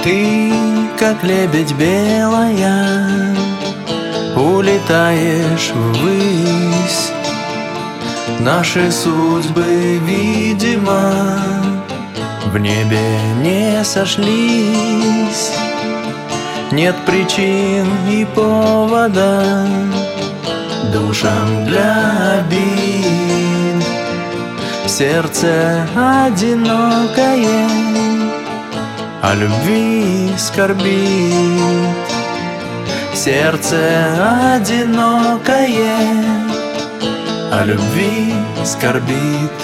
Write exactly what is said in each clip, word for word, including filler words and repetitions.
Ты, как лебедь белая, улетаешь ввысь. Наши судьбы, видимо, в небе не сошлись. Нет причин и повода душам для обид. Сердце одинокое о любви скорбит. Сердце одинокое о любви скорбит.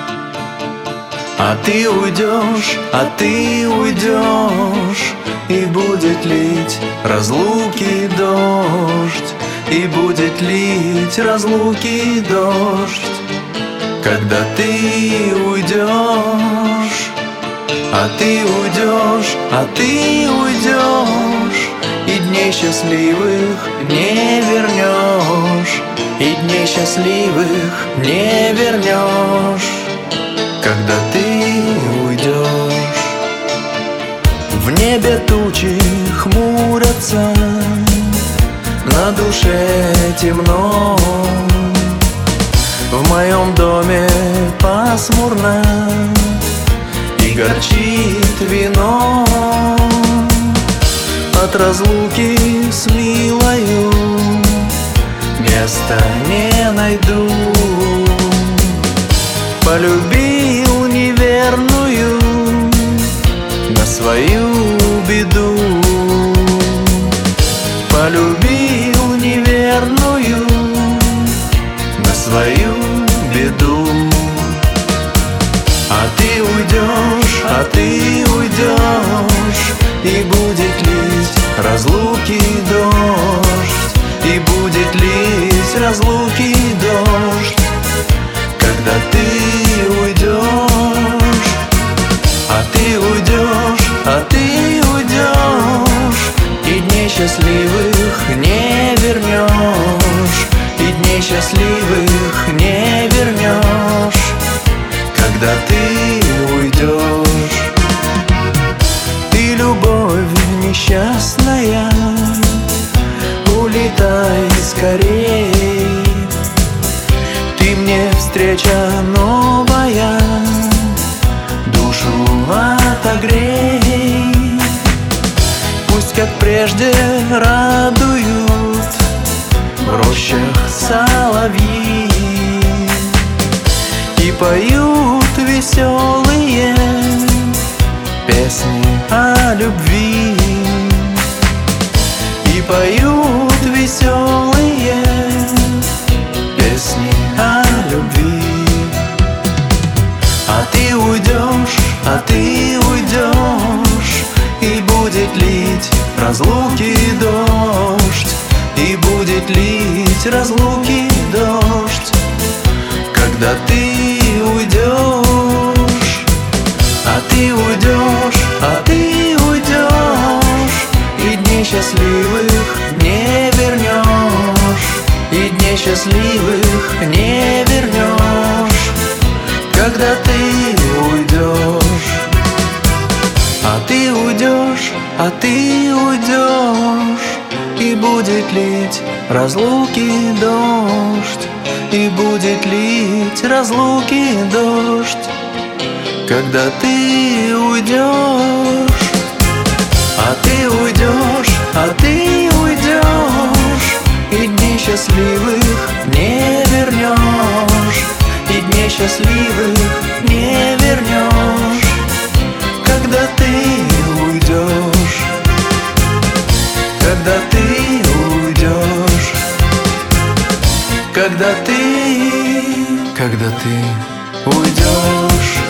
А ты уйдешь, а ты уйдешь, и будет лить разлуки дождь, и будет лить разлуки дождь, когда ты уйдешь. А ты уйдешь, а ты уйдешь, и дней счастливых не вернешь, и дней счастливых не вернешь, когда ты уйдешь. В небе тучи хмурятся, на душе темно. В моем доме пасмурно, и горчит вино. От разлуки с милою места не найду. Полюбил неверную на свою беду. Полюбил неверную на свою беду. А ты уйдешь, а ты уйдешь, и будет лить разлуки дождь, и будет лить разлуки дождь, когда ты уйдешь. А ты уйдешь, а ты уйдешь, и дней счастливых не вернешь, и дней счастливых не вернешь, когда ты уйдешь. Ты, любовь несчастная, улетай скорей. Ты мне встреча новая, душу отогрей. Пусть, как прежде, радуют в рощах соловьи и поют веселые песни о любви, и поют веселые песни о любви. А ты уйдешь, а ты уйдешь, и будет лить разлуки дождь, и будет лить разлуки дождь, когда ты уйдешь. А ты уйдешь, а ты уйдешь, и дней счастливых не вернешь, и дней счастливых не вернешь, когда ты уйдешь. А ты уйдешь, а ты уйдешь, и будет лить разлуки дождь, и будет лить разлуки дождь, когда ты уйдешь. А ты уйдешь, а ты уйдешь, и дней счастливых не вернешь, и дней счастливых не вернешь, когда ты уйдешь. Когда ты уйдешь, когда ты, когда ты уйдешь.